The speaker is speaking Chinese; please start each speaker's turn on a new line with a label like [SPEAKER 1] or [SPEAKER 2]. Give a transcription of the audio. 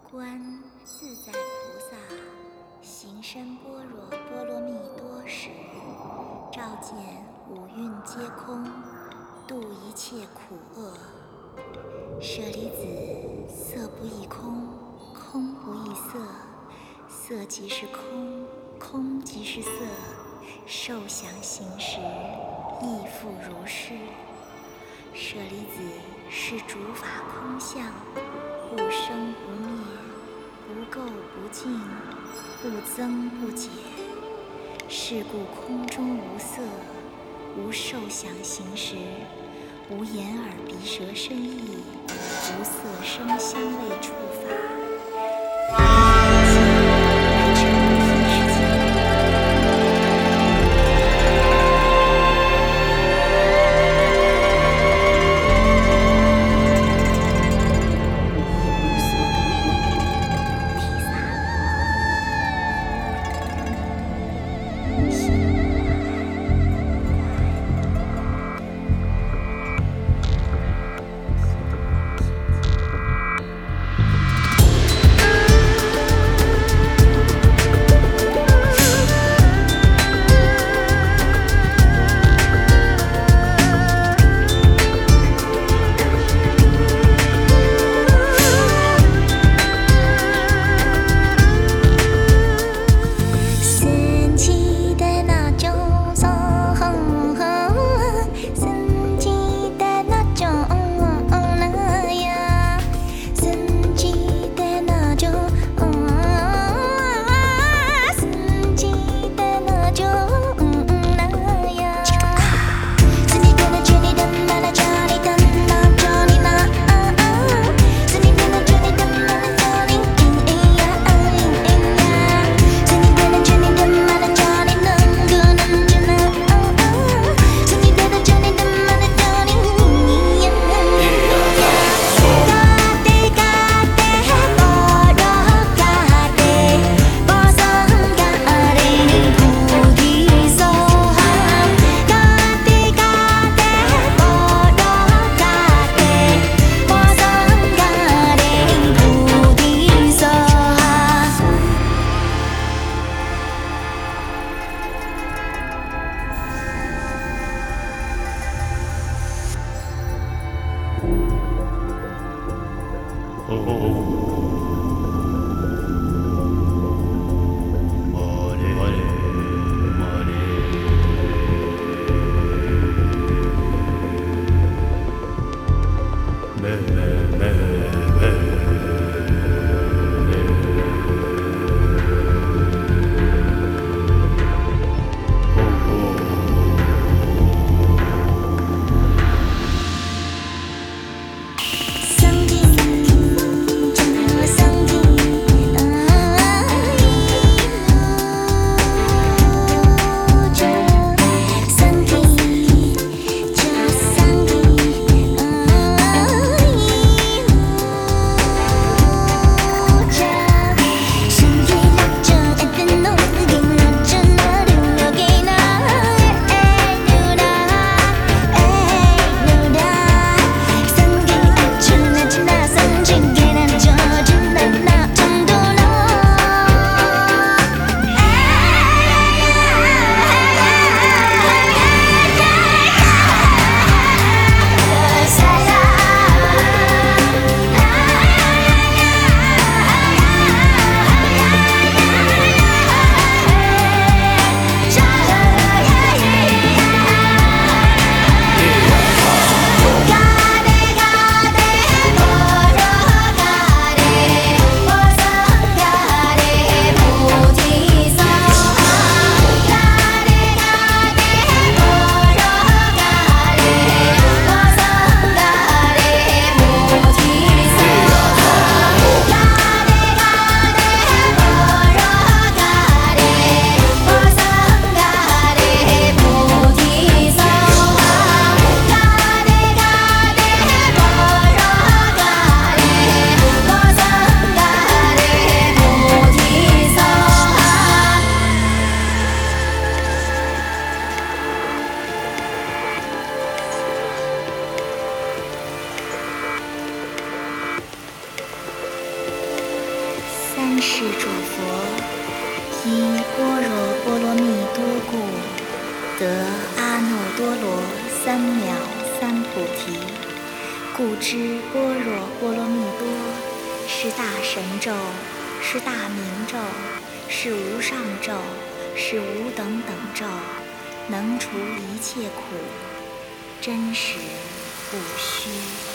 [SPEAKER 1] 观自在菩萨行深般若波罗蜜多时，照见五蕴皆空，度一切苦厄。舍利子，色不异空，空不异色，色即是空，空即是色，受想行识，亦复如是。舍利子，是诸法空相，不生不灭，不垢不净，不增不减。是故空中无色，无受想行识，无眼耳鼻舌身意，无色声香味触法。
[SPEAKER 2] Some
[SPEAKER 1] 是诸佛依般若波罗蜜多故，得阿耨多罗三藐三菩提。故知般若波罗蜜多是大神咒，是大明咒，是无上咒，是无等等咒，能除一切苦，真实不虚。